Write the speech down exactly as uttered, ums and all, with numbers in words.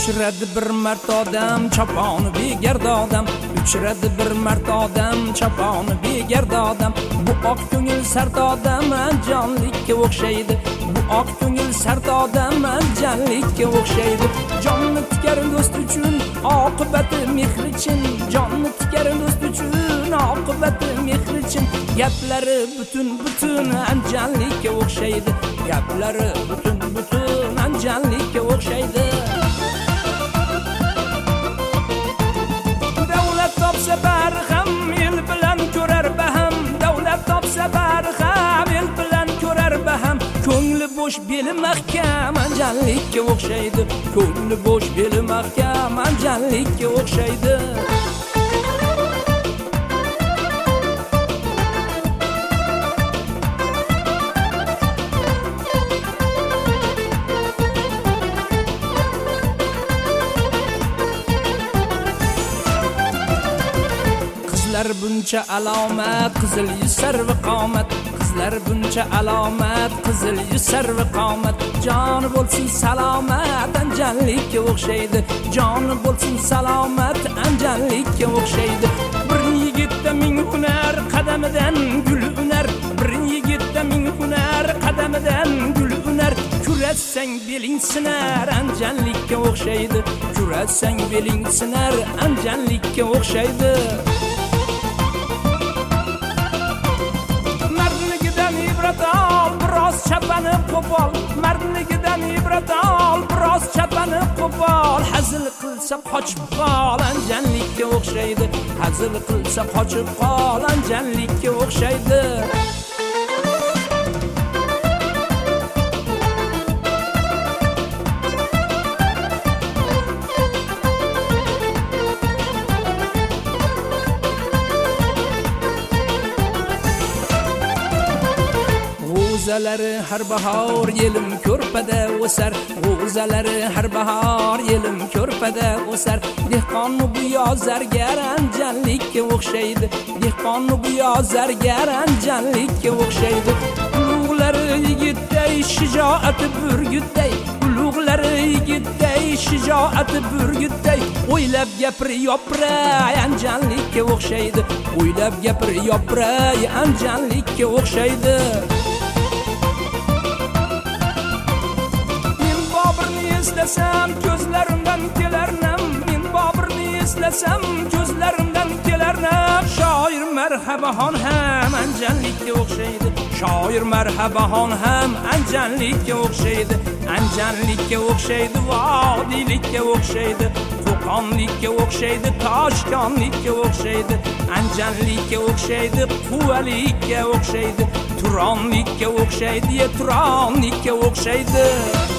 Uchradi bir mart odam choponi begarda odam, uchradi bir mart odam choponi begarda odam. Bu oq ko'ngil sart odam anjonlikka o'xshaydi, bu oq ko'ngil sart odam anjonlikka o'xshaydi. Jonni tikar do'st uchun oqibati mehr chin, jonni tikar do'st uchun oqibati mehr chin. Gaplari butun butun anjonlikka o'xshaydi, gaplari butun butun anjonlikka o'xshaydi. Davlat topsa bari ham el bilan ko'rar baham, davlat topsa bari ham el bilan ko'rar baham. Ko'ngli bo'sh beli mahkam anjonlikka o'xshaydi, ko'ngli bo'sh beli mahkam anjonlikka o'xshaydi. Qizlar buncha alomat, qizil yuz sarvi qomat. Qizlar buncha alomat, qizil yuz sarvi qomat. Joni bo'lsin salomat, anjonlikka o'xshaydi. Joni bo'lsin salomat, anjonlikka o'xshaydi. Bir yigitda ming hunar, qadamidan gul unar. Bir yigitda ming hunar, qadamidan gul unar. Kuratsang beling sinar, anjonlikka o'xshaydi. Kuratsang beling sinar, anjonlikka o'xshaydi. Biroz chapani qo'pol, mardligidan ibrat ol, biroz chapani qo'pol. Hazil qilsa qochib qol, anjonlikka o'xshaydi. Hazil qilsa qochib qol, anjonlikka o'xshaydi. G'o'zalari har bahor yelim ko'rpada o'sar, g'o'zalari har bahor yelim ko'rpada o'sar. Dehqonni bu yozargar anjonlikka o'xshaydi, dehqonni bu yozargar anjonlikka o'xshaydi. Ulug'lari yigitday shijoati burgutday, ulug'lari yigitday shijoati burgutday. O'ylab gapir yopiray anjonlikka o'xshaydi, o'ylab gapir yopiray anjonlikka o'xshaydi. Eslasam ko'zlarimdan kelar nam, men Boburni eslasam ko'zlarimdan kelar nam. Shoir marhabaxon ham anjonlikka o'xshaydi, shoir marhabaxon ham anjonlikka o'xshaydi. Anjonlikka o'xshaydi, vodiylikka o'xshaydi, Qo'qonlikka o'xshaydi, Toshkentlikka o'xshaydi. Anjonlikka o'xshaydi, Quvalikka o'xshaydi, Turonlikka o'xshaydi, Turonlikka o'xshaydi.